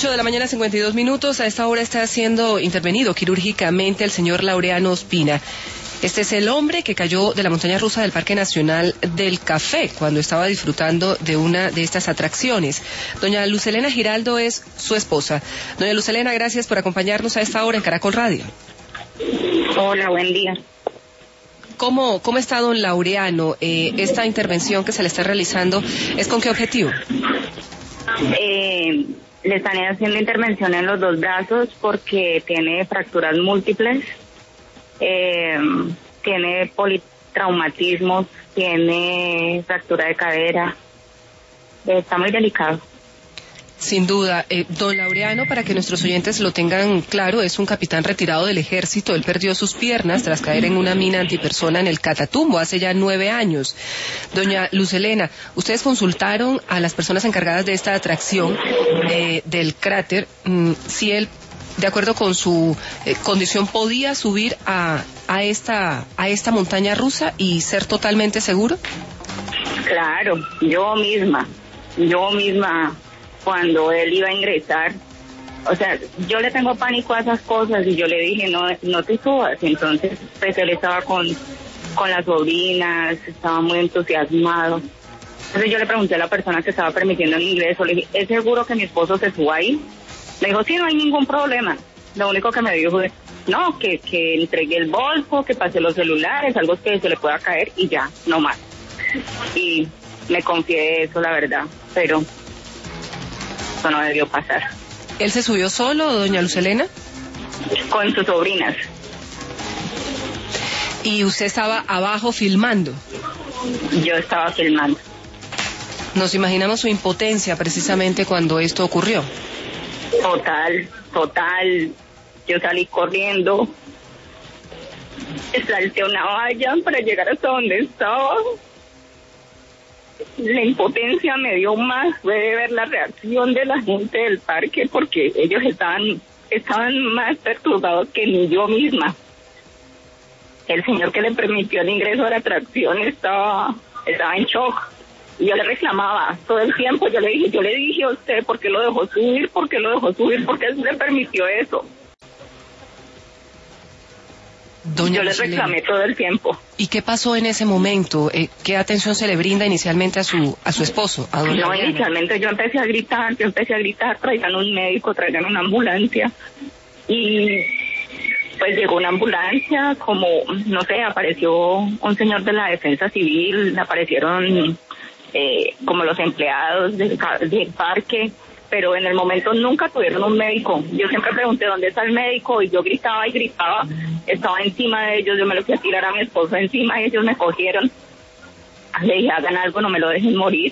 8:52 a.m. A esta hora está siendo intervenido quirúrgicamente el señor Laureano Ospina. Este es el hombre que cayó de la montaña rusa del Parque Nacional del Café cuando estaba disfrutando de una de estas atracciones. Doña Luz Helena Giraldo es su esposa. Doña Luz Helena, gracias por acompañarnos a esta hora en Caracol Radio. Hola, buen día. ¿Cómo está don Laureano? Esta intervención que se le está realizando, ¿es con qué objetivo? Le están haciendo intervención en los dos brazos porque tiene fracturas múltiples, tiene politraumatismos, tiene fractura de cadera, está muy delicado. Sin duda. Don Laureano, para que nuestros oyentes lo tengan claro, es un capitán retirado del ejército. Él perdió sus piernas tras caer en una mina antipersona en el Catatumbo hace ya 9 años. Doña Luz Helena, ustedes consultaron a las personas encargadas de esta atracción del cráter, si él, de acuerdo con su condición, podía subir a esta montaña rusa y ser totalmente seguro. Claro, yo misma, cuando él iba a ingresar, o sea, yo le tengo pánico a esas cosas y yo le dije, no te subas. Entonces, pues él estaba con las sobrinas, estaba muy entusiasmado. Entonces yo le pregunté a la persona que estaba permitiendo el ingreso, le dije, ¿es seguro que mi esposo se suba ahí? Me dijo, sí, no hay ningún problema. Lo único que me dijo fue, no, que entregué el bolso, que pasé los celulares, algo que se le pueda caer y ya, no más. Y me confié de eso, la verdad, pero eso no debió pasar. ¿Él se subió solo, doña Luz Helena? Con sus sobrinas. ¿Y usted estaba abajo filmando? Yo estaba filmando. Nos imaginamos su impotencia precisamente cuando esto ocurrió. Total. Yo salí corriendo, salté una valla para llegar hasta donde estaba. La impotencia me dio más, fue de ver la reacción de la gente del parque, porque ellos estaban más perturbados que ni yo misma. El señor que le permitió el ingreso a la atracción estaba en shock. Y yo le reclamaba todo el tiempo, yo le dije a usted, ¿por qué lo dejó subir? ¿Por qué él le permitió eso? Yo le reclamé todo el tiempo. ¿Y qué pasó en ese momento? ¿Qué atención se le brinda inicialmente a su esposo? No, inicialmente yo empecé a gritar, traigan un médico, traigan una ambulancia. Y pues llegó una ambulancia, como, no sé, apareció un señor de la Defensa Civil, aparecieron como los empleados del parque, pero en el momento nunca tuvieron un médico. Yo siempre pregunté dónde está el médico y yo gritaba, estaba encima de ellos, yo me lo fui a tirar a mi esposo encima y ellos me cogieron. Le dije, hagan algo, no me lo dejen morir.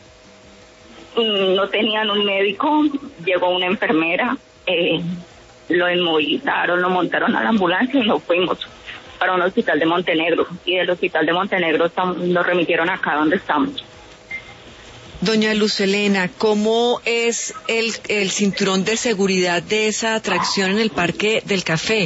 No tenían un médico, llegó una enfermera, lo inmovilizaron, lo montaron a la ambulancia y nos fuimos para un hospital de Montenegro, y del hospital de Montenegro lo remitieron acá donde estamos. Doña Luz Helena, ¿cómo es el cinturón de seguridad de esa atracción en el Parque del Café?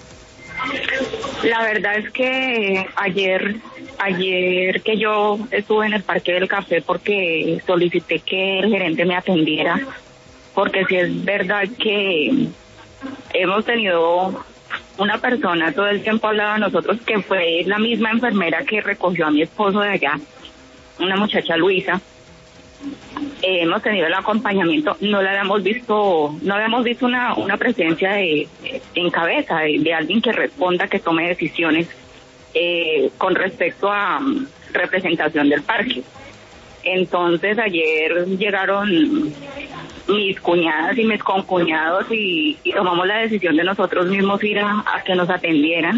La verdad es que ayer que yo estuve en el Parque del Café porque solicité que el gerente me atendiera, porque si es verdad que hemos tenido una persona, todo el tiempo hablaba a nosotros, que fue la misma enfermera que recogió a mi esposo de allá, una muchacha Luisa. Hemos tenido el acompañamiento, no habíamos visto una presencia en cabeza de alguien que responda, que tome decisiones con respecto a representación del parque. Entonces ayer llegaron mis cuñadas y mis concuñados y tomamos la decisión de nosotros mismos ir a que nos atendieran.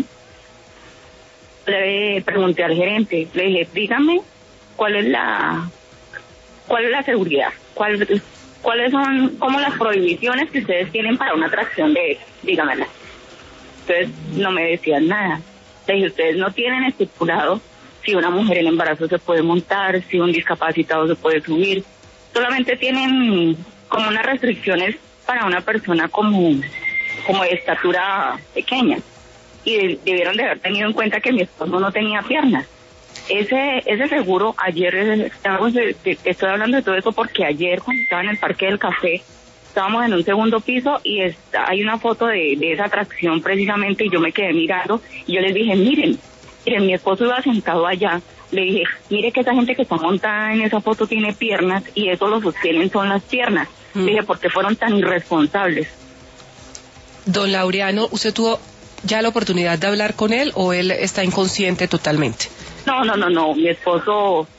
Le pregunté al gerente, le dije, dígame, ¿cuál es la seguridad? ¿Cuáles son como las prohibiciones que ustedes tienen para una atracción de eso? Dígamelas. Entonces no me decían nada. Le dije, ustedes no tienen estipulado si una mujer en embarazo se puede montar, si un discapacitado se puede subir. Solamente tienen como unas restricciones para una persona como de estatura pequeña. Y debieron de haber tenido en cuenta que mi esposo no tenía piernas. Ese seguro, ayer, estoy hablando de todo eso porque ayer cuando estaba en el Parque del Café, estábamos en un segundo piso y hay una foto de esa atracción precisamente, y yo me quedé mirando y yo les dije, miren, mi esposo iba sentado allá, le dije, mire que esa gente que está montada en esa foto tiene piernas y eso lo sostienen son las piernas. Le dije, ¿por qué fueron tan irresponsables? Don Laureano, ¿usted tuvo ya la oportunidad de hablar con él o él está inconsciente totalmente? No, mi esposo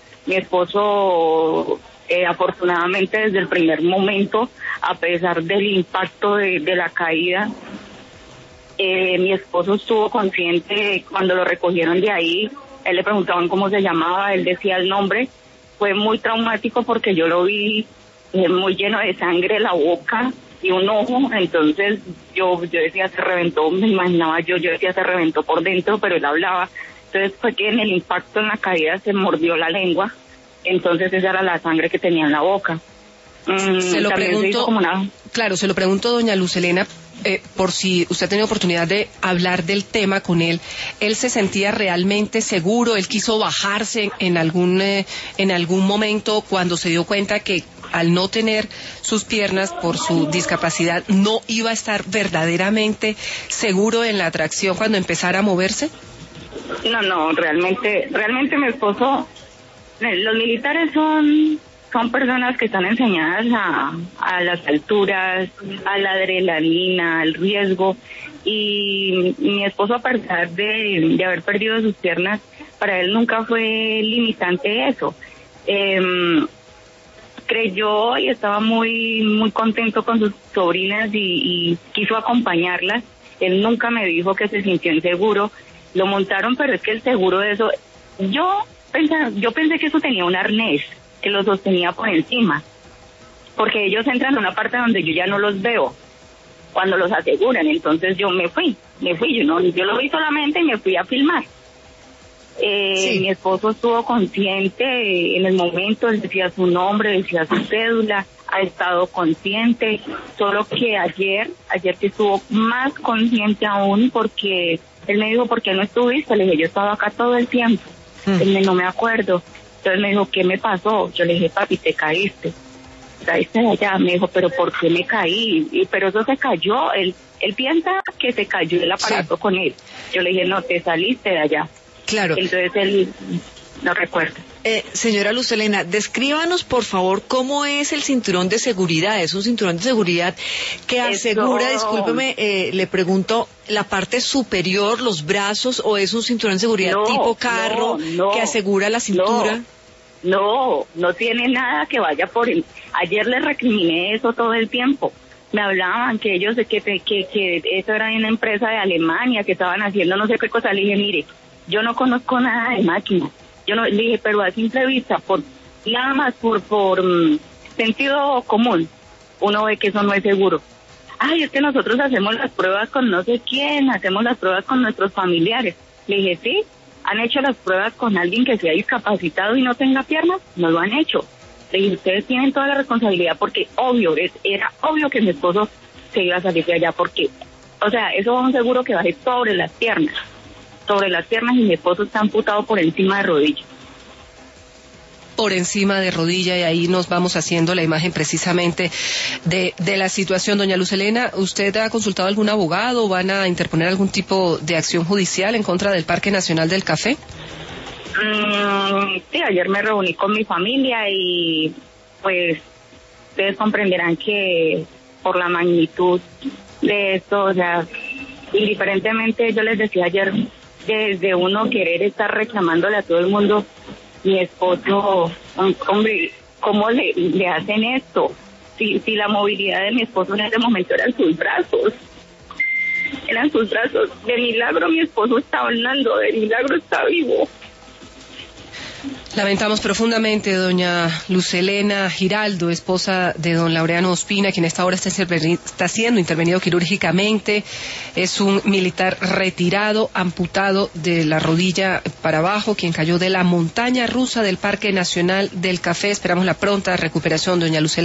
afortunadamente desde el primer momento, a pesar del impacto de la caída, mi esposo estuvo consciente cuando lo recogieron de ahí. Él le preguntaban cómo se llamaba, él decía el nombre. Fue muy traumático porque yo lo vi muy lleno de sangre la boca y un ojo, entonces yo decía se reventó, me imaginaba yo decía se reventó por dentro, pero él hablaba. Entonces fue que en el impacto en la caída se mordió la lengua, entonces esa era la sangre que tenía en la boca. Se lo pregunto, claro, se lo pregunto, doña Luz Helena, por si usted ha tenido oportunidad de hablar del tema con él. ¿Él se sentía realmente seguro? ¿Él quiso bajarse en algún momento cuando se dio cuenta que al no tener sus piernas por su discapacidad no iba a estar verdaderamente seguro en la atracción cuando empezara a moverse? No, realmente mi esposo, los militares son personas que están enseñadas a las alturas, a la adrenalina, al riesgo, y mi esposo, a pesar de haber perdido sus piernas, para él nunca fue limitante eso. Creyó y estaba muy muy contento con sus sobrinas y quiso acompañarlas. Él nunca me dijo que se sintió inseguro. Lo montaron, pero es que el seguro de eso, yo pensé que eso tenía un arnés que lo sostenía por encima, porque ellos entran en una parte donde yo ya no los veo cuando los aseguran. Entonces yo me fui, yo lo vi solamente y me fui a filmar. Sí. Mi esposo estuvo consciente en el momento, él decía su nombre, decía su cédula, ha estado consciente, solo que ayer que estuvo más consciente aún, porque él me dijo, ¿por qué no estuviste? Le dije, yo estaba acá todo el tiempo. Él me no me acuerdo. Entonces me dijo, ¿qué me pasó? Yo le dije, papi, te caíste de allá. Me dijo, ¿pero por qué me caí? Pero eso se cayó, él piensa que se cayó el aparato con él. Yo le dije, no, te saliste de allá. Claro. Entonces él no recuerda. Señora Luz Helena, descríbanos por favor cómo es el cinturón de seguridad. ¿Es un cinturón de seguridad que asegura, discúlpeme, le pregunto, la parte superior, los brazos, o es un cinturón de seguridad tipo carro que asegura la cintura? No tiene nada que vaya por él. Ayer le recriminé eso todo el tiempo. Me hablaban que ellos, que eso era una empresa de Alemania, que estaban haciendo no sé qué cosa. Le dije, mire, yo no conozco nada de máquinas. Yo no, le dije, pero a simple vista, nada más por sentido común, uno ve que eso no es seguro. Ay, es que nosotros hacemos las pruebas con no sé quién, hacemos las pruebas con nuestros familiares. Le dije, sí, ¿han hecho las pruebas con alguien que sea discapacitado y no tenga piernas? No lo han hecho. Le dije, ustedes tienen toda la responsabilidad, porque era obvio que mi esposo se iba a salir de allá, porque, o sea, eso es un seguro que baje sobre las piernas, y mi esposo está amputado por encima de rodilla. Por encima de rodilla, y ahí nos vamos haciendo la imagen precisamente de la situación. Doña Luz Helena, ¿usted ha consultado a algún abogado? ¿Van a interponer algún tipo de acción judicial en contra del Parque Nacional del Café? Sí, ayer me reuní con mi familia y pues ustedes comprenderán que por la magnitud de esto, o sea, indiferentemente, yo les decía ayer, desde uno querer estar reclamándole a todo el mundo, mi esposo, hombre, ¿cómo le hacen esto? Si la movilidad de mi esposo en ese momento eran sus brazos, de milagro mi esposo está hablando, de milagro está vivo. Lamentamos profundamente, doña Luz Helena Giraldo, esposa de don Laureano Ospina, quien a esta hora está siendo intervenido quirúrgicamente. Es un militar retirado, amputado de la rodilla para abajo, quien cayó de la montaña rusa del Parque Nacional del Café. Esperamos la pronta recuperación, doña Luz Helena.